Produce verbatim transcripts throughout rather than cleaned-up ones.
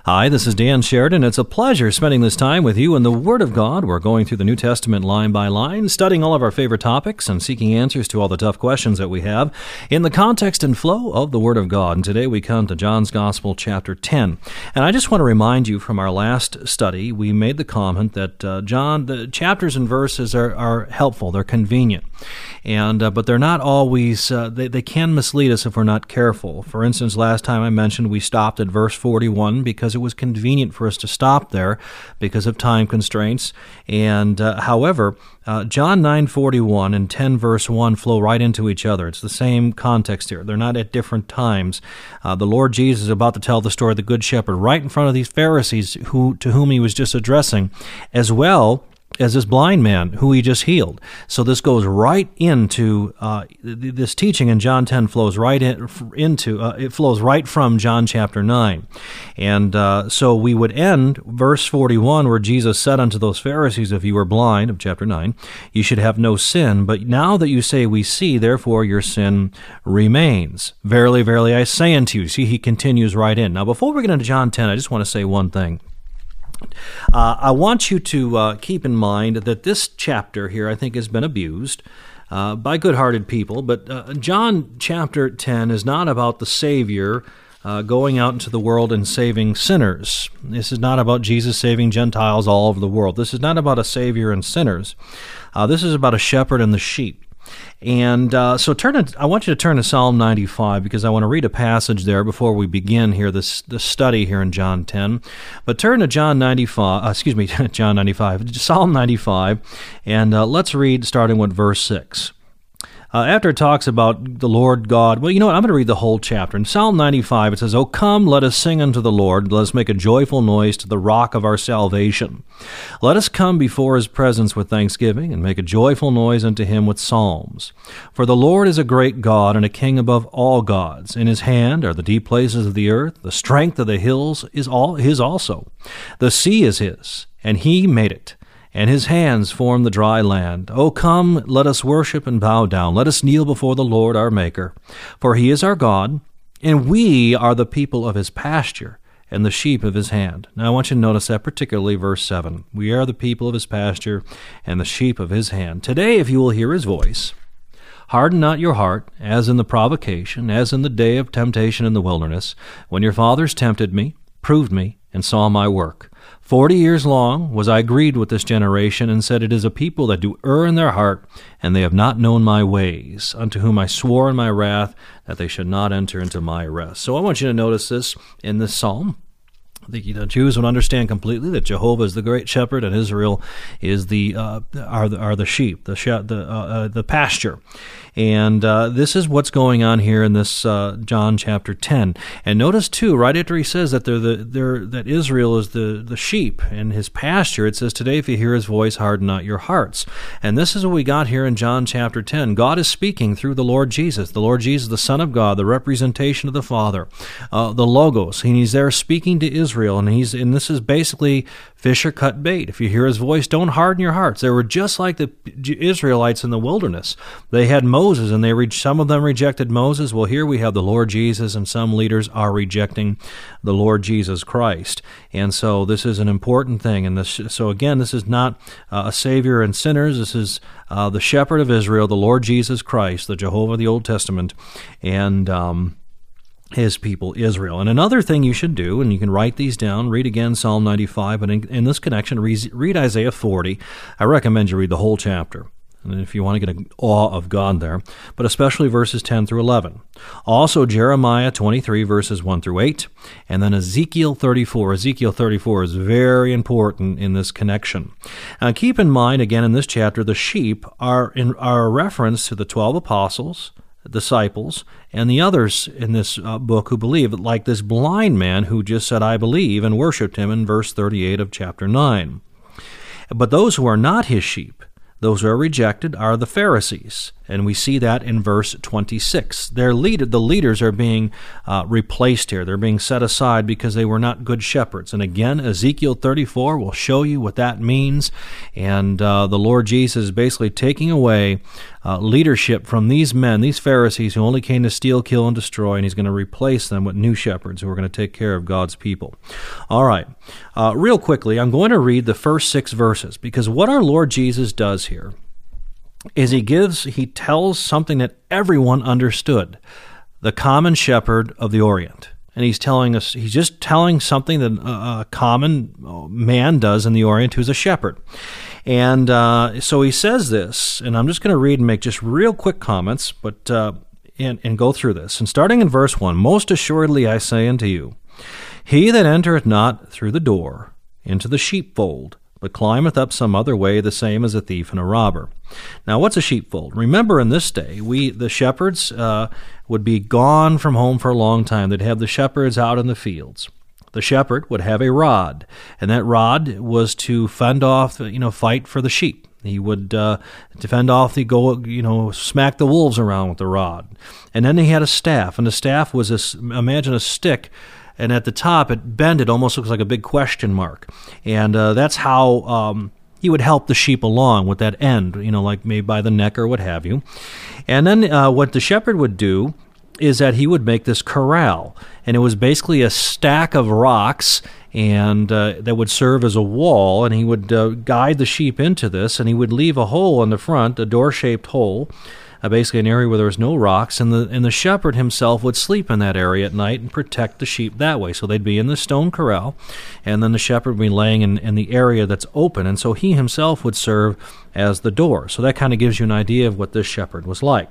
Hi, this is Dan Sheridan. It's a pleasure spending this time with you in the Word of God. We're going through the New Testament line by line, studying all of our favorite topics and seeking answers to all the tough questions that we have in the context and flow of the Word of God. And today we come to John's Gospel, chapter ten. And I just want to remind you from our last study, we made the comment that uh, John, the chapters and verses are, are helpful, they're convenient. And uh, but they're not always, uh, they, they can mislead us if we're not careful. For instance, last time I mentioned we stopped at verse forty-one because it was convenient for us to stop there because of time constraints. And uh, however, uh, John nine forty-one and ten verse one flow right into each other. It's the same context here. They're not at different times. Uh, the Lord Jesus is about to tell the story of the Good Shepherd right in front of these Pharisees who to whom he was just addressing, as well as this blind man who he just healed. So this goes right into, uh, this teaching in John ten flows right in, into, uh, it flows right from John chapter nine. And uh, so we would end verse forty-one where Jesus said unto those Pharisees, if you were blind, of chapter nine, you should have no sin, but now that you say we see, therefore your sin remains. Verily, verily, I say unto you. See, he continues right in. Now before we get into John ten, I just want to say one thing. Uh, I want you to uh, keep in mind that this chapter here, I think, has been abused uh, by good-hearted people. But uh, John chapter ten is not about the Savior uh, going out into the world and saving sinners. This is not about Jesus saving Gentiles all over the world. This is not about a Savior and sinners. Uh, this is about a shepherd and the sheep. And uh, so turn. To, I want you to turn to Psalm ninety-five because I want to read a passage there before we begin here this this study here in John ten. But turn to John ninety-five. Uh, excuse me, John ninety-five, Psalm ninety-five, and uh, let's read starting with verse six. Uh, after it talks about the Lord God, well, you know what? I'm going to read the whole chapter. In Psalm ninety-five, it says, "O come, let us sing unto the Lord. Let us make a joyful noise to the rock of our salvation. Let us come before his presence with thanksgiving, and make a joyful noise unto him with psalms. For the Lord is a great God, and a king above all gods. In his hand are the deep places of the earth. The strength of the hills is all his also. The sea is his, and he made it. And his hands form the dry land. O come, let us worship and bow down. Let us kneel before the Lord our Maker. For he is our God, and we are the people of his pasture, and the sheep of his hand." Now I want you to notice that particularly verse seven. We are the people of his pasture, and the sheep of his hand. Today, if you will hear his voice, harden not your heart, as in the provocation, as in the day of temptation in the wilderness, when your fathers tempted me, proved me, and saw my work. Forty years long was I grieved with this generation, and said, It is a people that do err in their heart, and they have not known my ways, unto whom I swore in my wrath that they should not enter into my rest. So I want you to notice this in this psalm. The, the Jews would understand completely that Jehovah is the great shepherd, and Israel is the uh, are the are the sheep, the she, the uh, uh, the pasture, and uh, this is what's going on here in this uh, John chapter ten. And notice too, right after he says that they're the they're that Israel is the the sheep and his pasture, it says, "Today, if you hear his voice, harden not your hearts." And this is what we got here in John chapter ten. God is speaking through the Lord Jesus, the Lord Jesus, the Son of God, the representation of the Father, uh, the Logos, and he's there speaking to Israel. Israel, and he's and this is basically fish or cut bait. If you hear his voice, don't harden your hearts. They were just like the Israelites in the wilderness. They had Moses, and they re- some of them rejected Moses. Well, here we have the Lord Jesus, and some leaders are rejecting the Lord Jesus Christ. And so this is an important thing. And this, so again, this is not uh, a Savior and sinners. This is uh, the Shepherd of Israel, the Lord Jesus Christ, the Jehovah of the Old Testament, and um, his people Israel. And another thing you should do, and you can write these down, read again Psalm ninety-five, but in, in this connection, read, read Isaiah forty. I recommend you read the whole chapter, and if you want to get an awe of God there, but especially verses ten through eleven. Also Jeremiah twenty-three, verses one through eight, and then Ezekiel thirty-four. Ezekiel thirty-four is very important in this connection. Now keep in mind, again, in this chapter, the sheep are, in, are a reference to the twelve apostles, disciples, and the others in this uh, book who believe, like this blind man who just said, I believe, and worshipped him in verse thirty-eight of chapter nine. But those who are not his sheep, Those who are rejected are the Pharisees, and we see that in verse twenty-six. Their leader, the leaders are being uh, replaced here. They're being set aside because they were not good shepherds. And again, Ezekiel thirty-four will show you what that means. And uh, the Lord Jesus is basically taking away uh, leadership from these men, these Pharisees who only came to steal, kill, and destroy, and he's going to replace them with new shepherds who are going to take care of God's people. All right. Uh, real quickly, I'm going to read the first six verses, because what our Lord Jesus does here is he gives, he tells something that everyone understood, the common shepherd of the Orient. And he's telling us, he's just telling something that a, a common man does in the Orient who's a shepherd. And uh, so he says this, and I'm just going to read and make just real quick comments, but uh, and, and go through this. And starting in verse one, most assuredly I say unto you, he that entereth not through the door into the sheepfold, but climbeth up some other way, the same as a thief and a robber. Now, what's a sheepfold? Remember, in this day, we the shepherds uh, would be gone from home for a long time. They'd have the shepherds out in the fields. The shepherd would have a rod, and that rod was to fend off, you know, fight for the sheep. He would uh, defend off the go, you know, smack the wolves around with the rod. And then he had a staff, and the staff was a, imagine a stick. And at the top, it bent, it almost looks like a big question mark. And uh, that's how um, he would help the sheep along with that end, you know, like maybe by the neck or what have you. And then uh, what the shepherd would do is that he would make this corral. And it was basically a stack of rocks and uh, that would serve as a wall. And he would uh, guide the sheep into this, and he would leave a hole in the front, a door-shaped hole, Uh, basically an area where there was no rocks, and the and the shepherd himself would sleep in that area at night and protect the sheep that way. So they'd be in the stone corral, and then the shepherd would be laying in, in the area that's open, and so he himself would serve as the door. So that kind of gives you an idea of what this shepherd was like.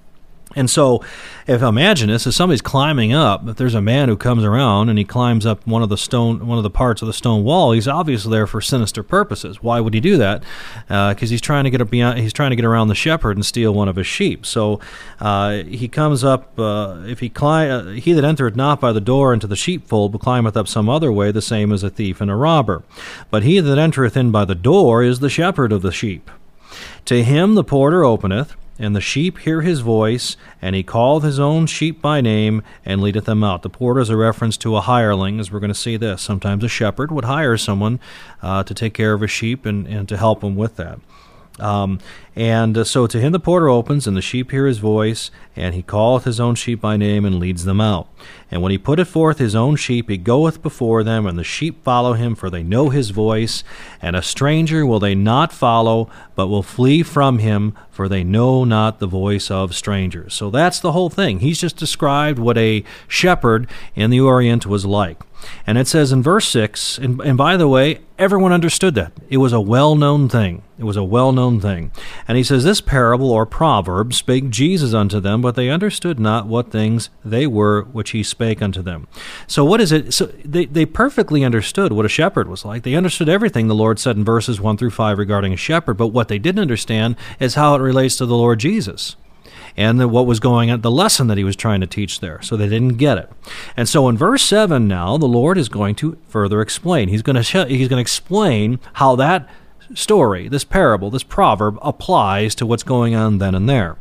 And so, if imagine this, if somebody's climbing up, if there's a man who comes around and he climbs up one of the stone, one of the parts of the stone wall, he's obviously there for sinister purposes. Why would he do that? Because uh, he's trying to get up beyond, he's trying to get around the shepherd and steal one of his sheep. So uh, he comes up. Uh, if he climb, uh, he that entereth not by the door into the sheepfold, but climbeth up some other way, the same as a thief and a robber. But he that entereth in by the door is the shepherd of the sheep. To him the porter openeth, and the sheep hear his voice, and he calleth his own sheep by name, and leadeth them out. The porter is a reference to a hireling, as we're going to see this. Sometimes a shepherd would hire someone uh, to take care of his sheep and, and to help him with that. Um, and uh, so to him the porter opens, and the sheep hear his voice, and he calleth his own sheep by name, and leads them out. And when he putteth forth his own sheep, he goeth before them, and the sheep follow him, for they know his voice. And a stranger will they not follow, but will flee from him, for they know not the voice of strangers. So that's the whole thing. He's just described what a shepherd in the Orient was like. And it says in verse six, and, and by the way, everyone understood that. It was a well-known thing. It was a well-known thing. And he says, this parable or proverb spake Jesus unto them, but they understood not what things they were which he spake unto them. So what is it? So they, they perfectly understood what a shepherd was like. They understood everything the Lord said in verses one through five regarding a shepherd, but what they didn't understand is how it relates to the Lord Jesus and the, what was going on, the lesson that he was trying to teach there. So they didn't get it. And so in verse seven now, the Lord is going to further explain. He's going to sh- he's going to explain how that story, this parable, this proverb applies to what's going on then and there.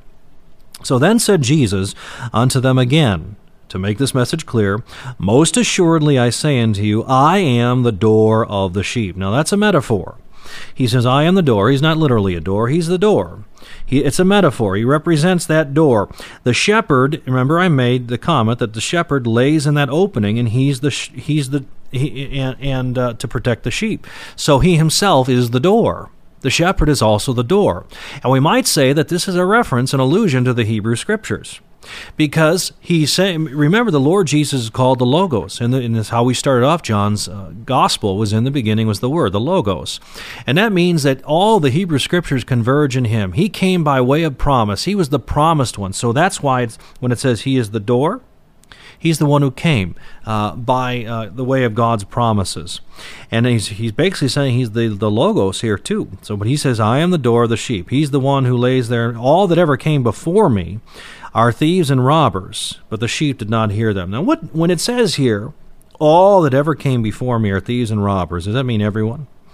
So then said Jesus unto them again, to make this message clear, most assuredly I say unto you, I am the door of the sheep. Now that's a metaphor. He says, I am the door. He's not literally a door. He's the door. He, it's a metaphor. He represents that door. The shepherd, remember I made the comment that the shepherd lays in that opening, and he's the he's the he, and, and uh, to protect the sheep. So he himself is the door. The shepherd is also the door. And we might say that this is a reference, an allusion to the Hebrew Scriptures. Because he's saying, remember, the Lord Jesus is called the Logos, and, the, and this how we started off John's uh, Gospel was in the beginning was the Word, the Logos, and that means that all the Hebrew Scriptures converge in Him. He came by way of promise. He was the promised one. So that's why it's, when it says He is the door, He's the one who came uh, by uh, the way of God's promises. And he's he's basically saying he's the, the Logos here too. So, but he says, I am the door of the sheep. He's the one who lays there. All that ever came before me are thieves and robbers, but the sheep did not hear them. Now, what when it says here, all that ever came before me are thieves and robbers, does that mean everyone?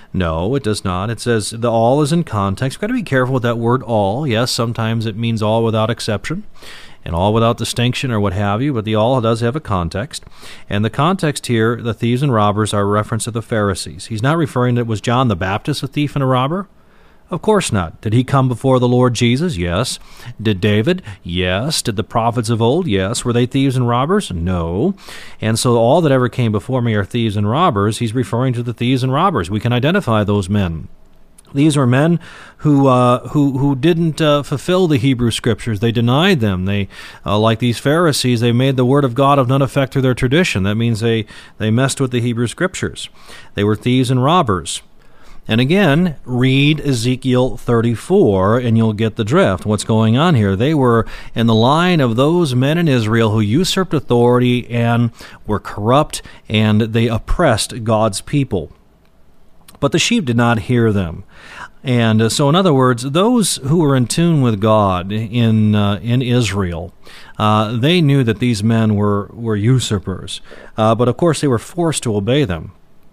No, it does not. It says the all is in context. We've got to be careful with that word all. Yes, sometimes it means all without exception and all without distinction or what have you, but the all does have a context. And the context here, the thieves and robbers, are a reference to the Pharisees. He's not referring to, was John the Baptist a thief and a robber? Of course not. Did he come before the Lord Jesus? Yes. Did David? Yes. Did the prophets of old? Yes. Were they thieves and robbers? No. And so all that ever came before me are thieves and robbers. He's referring to the thieves and robbers. We can identify those men. These were men who uh, who who didn't uh, fulfill the Hebrew Scriptures. They denied them. They, uh, like these Pharisees, they made the Word of God of none effect to their tradition. That means they, they messed with the Hebrew Scriptures. They were thieves and robbers. And again, read Ezekiel thirty-four, and you'll get the drift. What's going on here? They were in the line of those men in Israel who usurped authority and were corrupt, and they oppressed God's people. But the sheep did not hear them. And uh, so, in other words, those who were in tune with God in uh, in Israel, uh, they knew that these men were, were usurpers. Uh, but, of course, they were forced to obey them.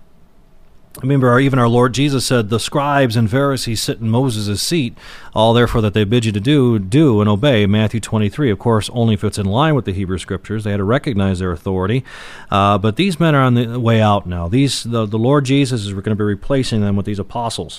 Remember, even our Lord Jesus said, the scribes and Pharisees sit in Moses' seat, all therefore that they bid you to do, do and obey, Matthew twenty-three. Of course, only if it's in line with the Hebrew Scriptures. They had to recognize their authority. Uh, but these men are on the way out now. These the, the Lord Jesus is going to be replacing them with these apostles,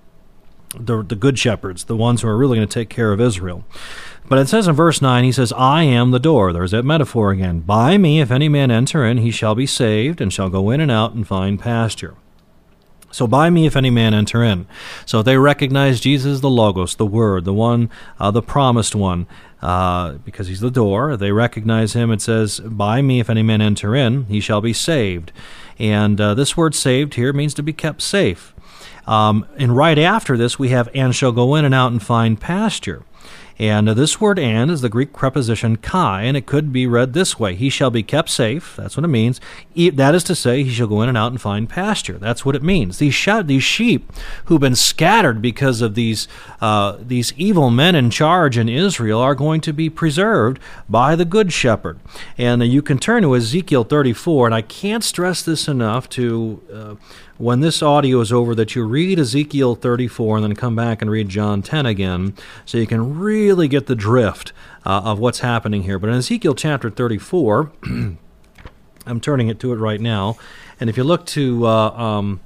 the, the good shepherds, the ones who are really going to take care of Israel. But it says in verse nine, he says, I am the door. There's that metaphor again. By me, if any man enter in, he shall be saved, and shall go in and out and find pasture. So by me, if any man enter in. So they recognize Jesus, the Logos, the Word, the one, uh, the promised one, uh, because he's the door. They recognize him. It says, by me, if any man enter in, he shall be saved. And uh, this word saved here means to be kept safe. Um, and right after this, we have, and shall go in and out and find pasture. And this word and is the Greek preposition kai, and it could be read this way. He shall be kept safe. That's what it means. That is to say, he shall go in and out and find pasture. That's what it means. These sh- these sheep who've been scattered because of these uh, these evil men in charge in Israel are going to be preserved by the good shepherd. And uh, you can turn to Ezekiel thirty-four, and I can't stress this enough to... Uh, when this audio is over, that you read Ezekiel thirty-four and then come back and read John ten again, so you can really get the drift uh, of what's happening here. But in Ezekiel chapter thirty-four, I'm turning it to it right now, and if you look to uh, um,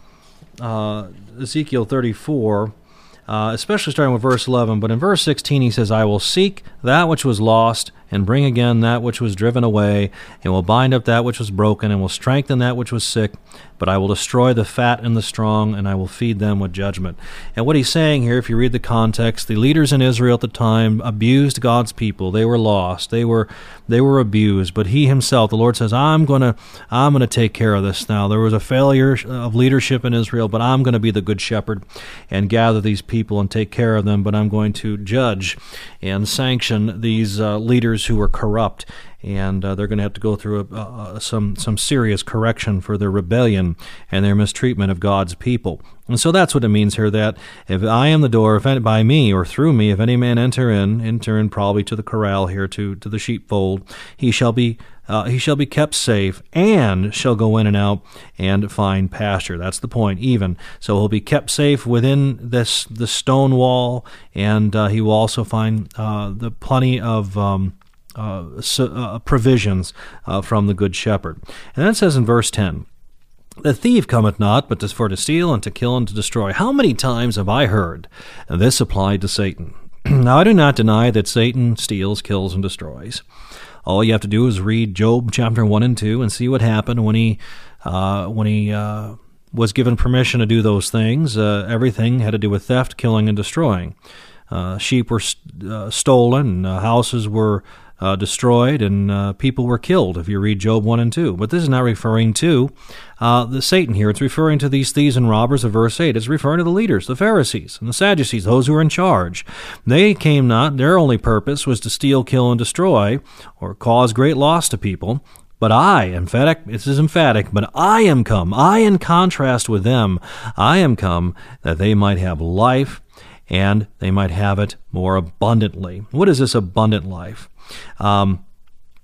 uh, Ezekiel thirty-four, uh, especially starting with verse eleven, but in verse sixteen he says, I will seek that which was lost, and bring again that which was driven away, and will bind up that which was broken, and will strengthen that which was sick. But I will destroy the fat and the strong, and I will feed them with judgment. And what he's saying here, if you read the context, the leaders in Israel at the time abused God's people. They were lost. They were they were abused. But he himself, the Lord says, I'm gonna I'm gonna take care of this now. There was a failure of leadership in Israel, but I'm going to be the good shepherd and gather these people and take care of them. But I'm going to judge and sanction these uh, leaders who were corrupt. And uh, they're going to have to go through a, uh, some some serious correction for their rebellion and their mistreatment of God's people. And so that's what it means here, that if I am the door, if any, by me or through me, if any man enter in, enter in probably to the corral here, to, to the sheepfold, he shall be uh, he shall be kept safe and shall go in and out and find pasture. That's the point, even. So he'll be kept safe within this the stone wall, and uh, he will also find uh, the plenty of... Um, Uh, so, uh, provisions uh, from the Good Shepherd. And then it says in verse ten, the thief cometh not, but for to steal and to kill and to destroy. How many times have I heard this applied to Satan? Now, I do not deny that Satan steals, kills, and destroys. All you have to do is read Job chapter one and two and see what happened when he uh, when he uh, was given permission to do those things. Uh, everything had to do with theft, killing, and destroying. Uh, sheep were st- uh, stolen, uh, houses were Uh, destroyed, and uh, people were killed, if you read Job one and two. But this is not referring to uh, the Satan here. It's referring to these thieves and robbers of verse eight. It's referring to the leaders, the Pharisees and the Sadducees, those who were in charge. They came not, their only purpose was to steal, kill, and destroy, or cause great loss to people. But I, emphatic, this is emphatic, but I am come, I in contrast with them, I am come that they might have life, and they might have it more abundantly. What is this abundant life? Um,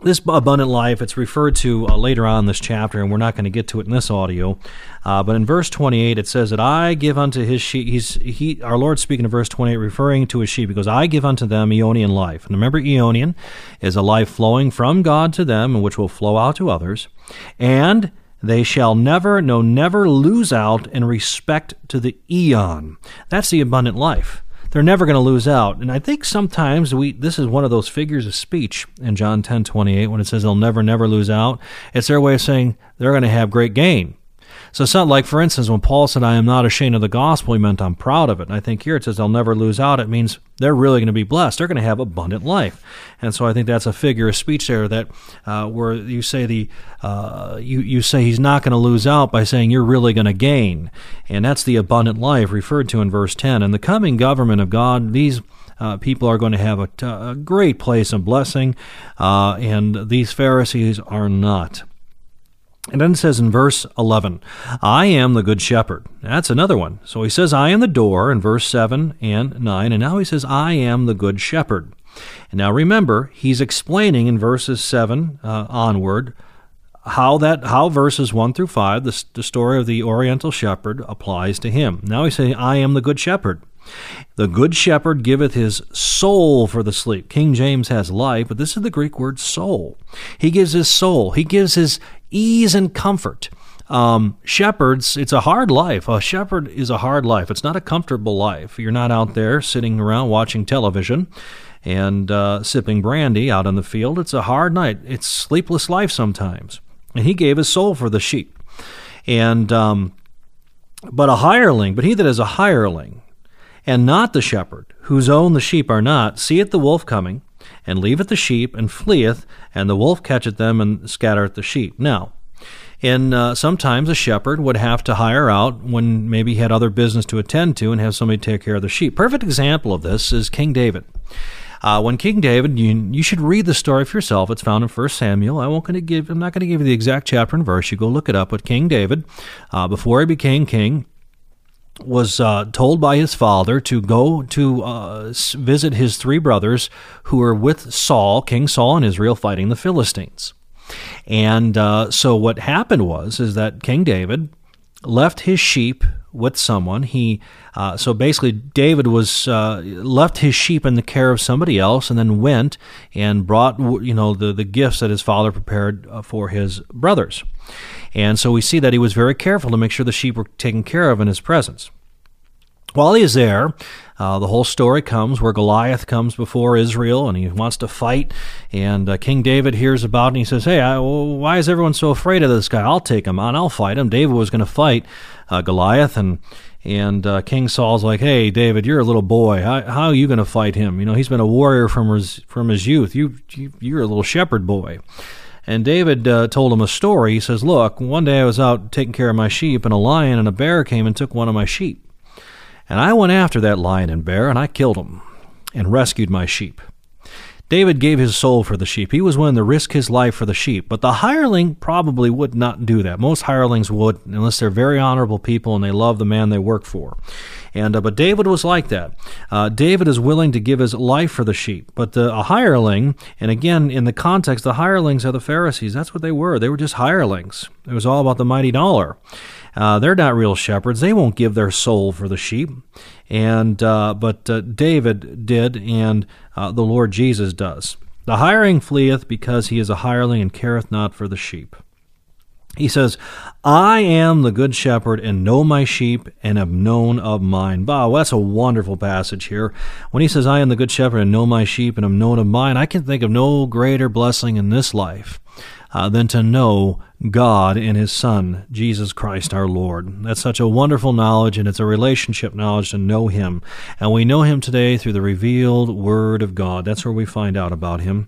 This abundant life, it's referred to uh, later on in this chapter, and we're not going to get to it in this audio. Uh, but in verse twenty-eight, it says that I give unto his sheep. He's he. Our Lord speaking in verse twenty-eight, referring to his sheep. He goes, "I give unto them Aeonian life." And remember, Aeonian is a life flowing from God to them, and which will flow out to others. And they shall never, no, never lose out in respect to the eon. That's the abundant life. They're never going to lose out. And I think sometimes we this is one of those figures of speech in John ten twenty-eight when it says they'll never, never lose out. It's their way of saying they're going to have great gain. So it's not like, for instance, when Paul said, "I am not ashamed of the gospel," he meant I'm proud of it. And I think here it says they'll never lose out. It means they're really going to be blessed. They're going to have abundant life. And so I think that's a figure of speech there that uh, where you say the uh, you, you say he's not going to lose out by saying you're really going to gain. And that's the abundant life referred to in verse ten. In the coming government of God, these Uh, people are going to have a, a great place of blessing, uh, and these Pharisees are not. And then it says in verse eleven, I am the good shepherd. That's another one. So he says, I am the door in verse seven and nine, and now he says, I am the good shepherd. And now remember, he's explaining in verses seven uh, onward how that how verses one through five, the, the story of the Oriental shepherd, applies to him. Now he's saying, I am the good shepherd. The good shepherd giveth his soul for the sheep. King James has life, but this is the Greek word soul. He gives his soul. He gives his ease and comfort. Um, shepherds, it's a hard life. A shepherd is a hard life. It's not a comfortable life. You're not out there sitting around watching television and uh, sipping brandy out in the field. It's a hard night. It's sleepless life sometimes. And he gave his soul for the sheep. And um, but a hireling, but he that is a hireling, and not the shepherd, whose own the sheep are not, seeth the wolf coming, and leaveth the sheep, and fleeth, and the wolf catcheth them, and scattereth the sheep. Now, in uh, sometimes a shepherd would have to hire out when maybe he had other business to attend to and have somebody take care of the sheep. Perfect example of this is King David. Uh, when King David, you, you should read the story for yourself. It's found in First Samuel. I won't going to give. I'm not going to give you the exact chapter and verse. You go look it up. But King David, uh, before he became king, was uh, told by his father to go to uh, visit his three brothers who were with Saul, King Saul in Israel, fighting the Philistines. And uh, so what happened was is that King David left his sheep with someone. He uh, so basically David was uh, left his sheep in the care of somebody else, and then went and brought you know the the gifts that his father prepared for his brothers. And so we see that he was very careful to make sure the sheep were taken care of in his presence. While he is there, uh, the whole story comes where Goliath comes before Israel, and he wants to fight. And uh, King David hears about it, and he says, hey, I, well, why is everyone so afraid of this guy? I'll take him on. I'll fight him. David was going to fight uh, Goliath, and and uh, King Saul's like, hey, David, you're a little boy. How, how are you going to fight him? You know, he's been a warrior from his, from his youth. You, you, you're a little shepherd boy. And David uh, told him a story. He says, look, one day I was out taking care of my sheep, and a lion and a bear came and took one of my sheep. And I went after that lion and bear, and I killed them and rescued my sheep. David gave his soul for the sheep. He was willing to risk his life for the sheep. But the hireling probably would not do that. Most hirelings would, unless they're very honorable people and they love the man they work for. And uh, but David was like that. Uh, David is willing to give his life for the sheep. But uh, a hireling, and again, in the context, the hirelings are the Pharisees. That's what they were. They were just hirelings. It was all about the mighty dollar. Uh, they're not real shepherds. They won't give their soul for the sheep. And uh, but uh, David did, and uh, the Lord Jesus does. The hireling fleeth because he is a hireling and careth not for the sheep. He says, I am the good shepherd and know my sheep and am known of mine. Wow, that's a wonderful passage here. When he says, I am the good shepherd and know my sheep and am known of mine, I can think of no greater blessing in this life uh, than to know God and his Son, Jesus Christ our Lord. That's such a wonderful knowledge, and it's a relationship knowledge to know him. And we know him today through the revealed Word of God. That's where we find out about him.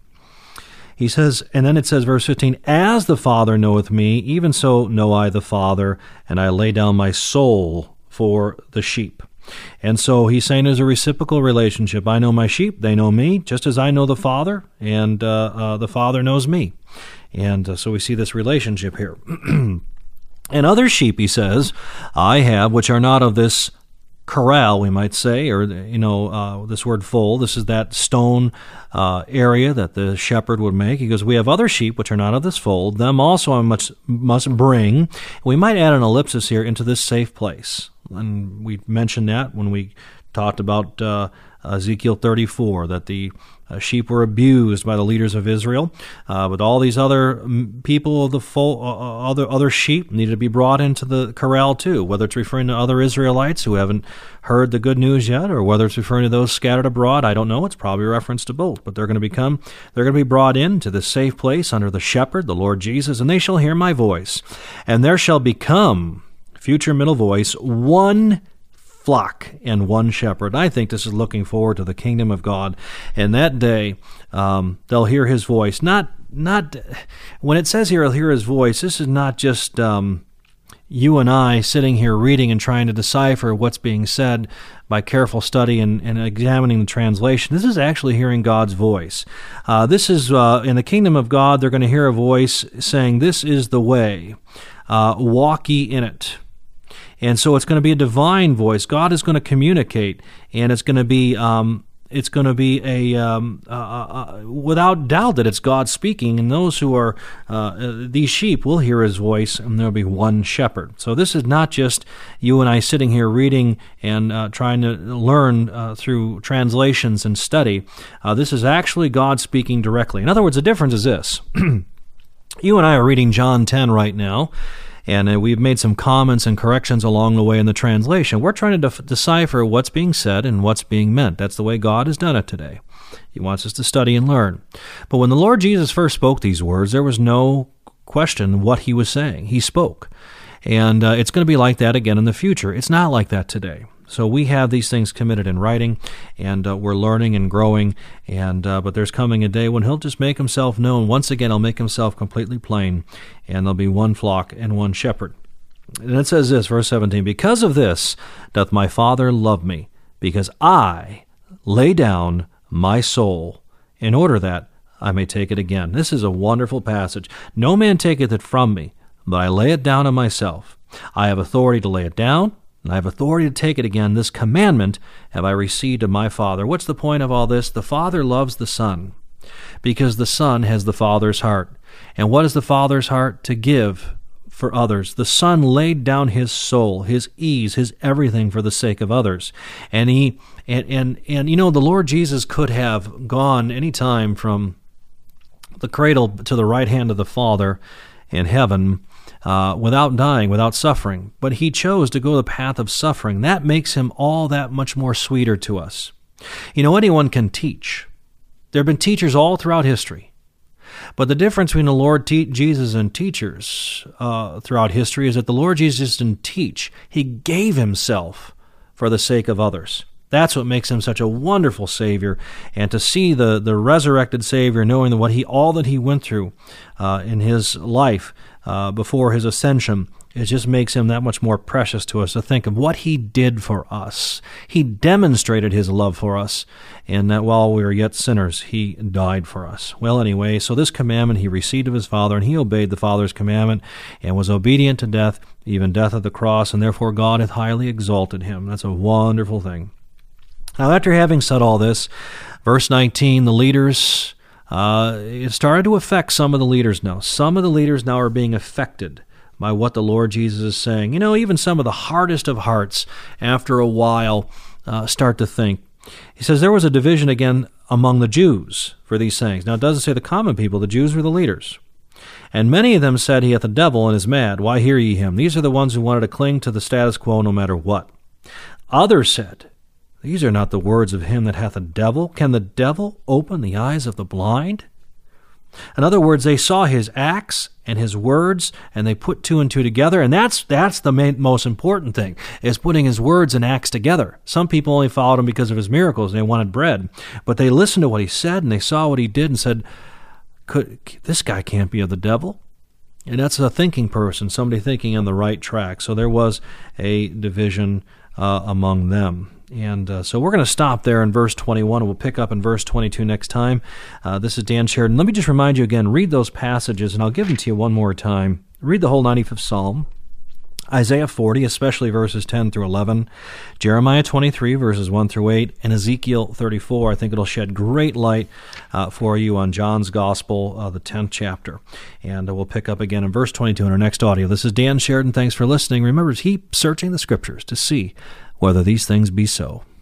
He says, and then it says, verse fifteen, as the Father knoweth me, even so know I the Father, and I lay down my soul for the sheep. And so he's saying there's a reciprocal relationship. I know my sheep, they know me, just as I know the Father, and uh, uh, the Father knows me. And uh, so we see this relationship here. And other sheep, he says, I have, which are not of this corral, we might say, or, you know, uh, this word fold, this is that stone uh, area that the shepherd would make. He goes, we have other sheep which are not of this fold. Them also I must, must bring. We might add an ellipsis here into this safe place. And we mentioned that when we talked about uh, Ezekiel thirty-four, that the uh, sheep were abused by the leaders of Israel, uh, but all these other people of the fold, uh, other other sheep needed to be brought into the corral too, whether it's referring to other Israelites who haven't heard the good news yet, or whether it's referring to those scattered abroad. I don't know. It's probably a reference to both, but they're going to become, they're going to be brought into this safe place under the shepherd, the Lord Jesus, and they shall hear my voice, and there shall become, future middle voice, one flock and one shepherd. I think this is looking forward to the kingdom of God. And that day, um, they'll hear his voice. Not, not when it says here, they'll hear his voice, this is not just um, you and I sitting here reading and trying to decipher what's being said by careful study and, and examining the translation. This is actually hearing God's voice. Uh, this is, uh, in the kingdom of God, they're going to hear a voice saying, this is the way, uh, walk ye in it. And so it's going to be a divine voice. God is going to communicate, and it's going to be um, it's going to be a um, uh, uh, without doubt that it's God speaking. And those who are uh, these sheep will hear His voice, and there'll be one shepherd. So this is not just you and I sitting here reading and uh, trying to learn uh, through translations and study. Uh, this is actually God speaking directly. In other words, the difference is this: you and I are reading John ten right now. And uh, we've made some comments and corrections along the way in the translation. We're trying to def- decipher what's being said and what's being meant. That's the way God has done it today. He wants us to study and learn. But when the Lord Jesus first spoke these words, there was no question what He was saying. He spoke. And uh, it's going to be like that again in the future. It's not like that today. So we have these things committed in writing, and uh, we're learning and growing, and uh, but there's coming a day when He'll just make Himself known. Once again, He'll make Himself completely plain, and there'll be one flock and one shepherd. And it says this, verse seventeen, because of this doth my Father love me, because I lay down my soul in order that I may take it again. This is a wonderful passage. No man taketh it from me, but I lay it down of myself. I have authority to lay it down, and I have authority to take it again. This commandment have I received of my Father. What's the point of all this? The Father loves the Son because the Son has the Father's heart. And what is the Father's heart? To give for others. The Son laid down His soul, His ease, His everything for the sake of others. And He, and, and, and you know, the Lord Jesus could have gone any time from the cradle to the right hand of the Father in heaven, Uh, without dying, without suffering. But He chose to go the path of suffering. That makes Him all that much more sweeter to us. You know, anyone can teach. There have been teachers all throughout history. But the difference between the Lord te- Jesus and teachers uh, throughout history is that the Lord Jesus didn't teach. He gave Himself for the sake of others. That's what makes Him such a wonderful Savior. And to see the, the resurrected Savior, knowing that what he all that He went through uh, in His life uh, before His ascension, it just makes Him that much more precious to us to think of what He did for us. He demonstrated His love for us, and that while we were yet sinners, He died for us. Well, anyway, so this commandment He received of His Father, and He obeyed the Father's commandment, and was obedient to death, even death of the cross, and therefore God hath highly exalted Him. That's a wonderful thing. Now, after having said all this, verse nineteen, the leaders, uh, it started to affect some of the leaders now. Some of the leaders now are being affected by what the Lord Jesus is saying. You know, even some of the hardest of hearts, after a while, uh, start to think. He says there was a division again among the Jews for these sayings. Now, it doesn't say the common people. The Jews were the leaders. And many of them said, He hath a devil and is mad. Why hear ye him? These are the ones who wanted to cling to the status quo no matter what. Others said, These are not the words of him that hath a devil. Can the devil open the eyes of the blind? In other words, they saw His acts and His words, and they put two and two together, and that's that's the main, most important thing, is putting His words and acts together. Some people only followed Him because of His miracles, and they wanted bread, but they listened to what He said, and they saw what He did, and said, Could, this guy can't be of the devil. And that's a thinking person, somebody thinking on the right track. So there was a division uh, among them. And uh, so we're going to stop there in verse twenty-one, and we'll pick up in verse twenty-two next time. Uh, this is Dan Sheridan. Let me just remind you again, read those passages, and I'll give them to you one more time. Read the whole ninety-fifth Psalm. Isaiah forty, especially verses ten through eleven, Jeremiah twenty-three, verses one through eight, and Ezekiel thirty-four. I think it'll shed great light uh, for you on John's Gospel, uh, the tenth chapter. And uh, we'll pick up again in verse twenty-two in our next audio. This is Dan Sheridan. Thanks for listening. Remember to keep searching the Scriptures to see whether these things be so.